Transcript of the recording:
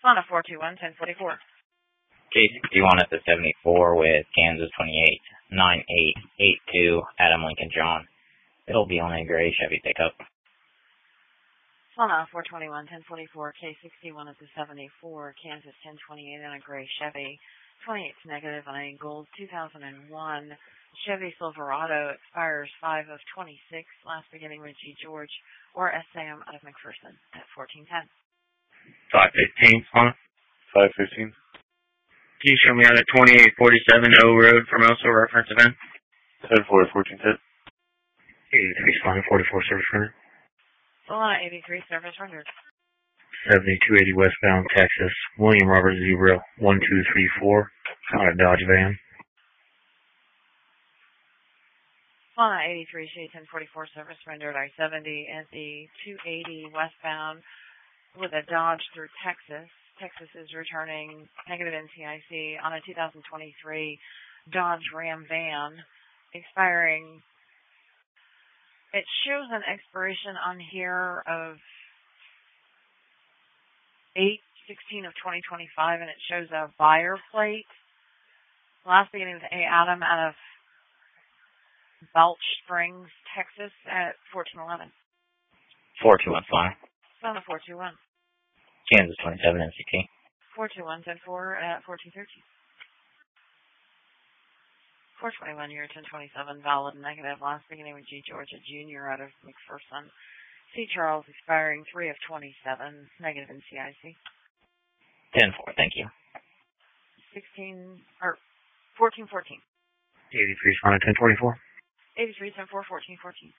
Fauna 421-1044. K61 at the 74 with Kansas 289882, Adam Lincoln John. It'll be on a gray Chevy pickup. Fauna 421-1044. K61 at the 74, Kansas 1028 on a gray Chevy. 28's negative on a gold 2001 Chevy Silverado. Expires 5 of 26. Last beginning with G. George or Sam out of McPherson at 1410. 515, Fauna. 515. Can you show me out at 2847 O Road, Formosa, reference event? 10-4, 1410. 83 Spine, 44 service rendered. Solana 83 service rendered. 7280 westbound Texas, William Robert Zebra 1234, on a Dodge van. Solana 83 Shade 1044 service rendered. I-70 at the 280 westbound with a Dodge through Texas. Texas is returning negative NCIC on a 2023 Dodge Ram van, expiring. It shows an expiration on here of 8/16 of 2025, and it shows a buyer plate. Last beginning with A. Adam out of Balch Springs, Texas at 1411. 421 Fauna. Fauna 421. Kansas 27 MCT. 421-10-4 at 1413. 421 year 1027, valid negative. Last beginning with G. Georgia Jr. out of McPherson. C. Charles expiring 3 of 27, negative in CIC. 10-4, thank you. 1414. 83 Fauna 1024. 83 10-4 1414.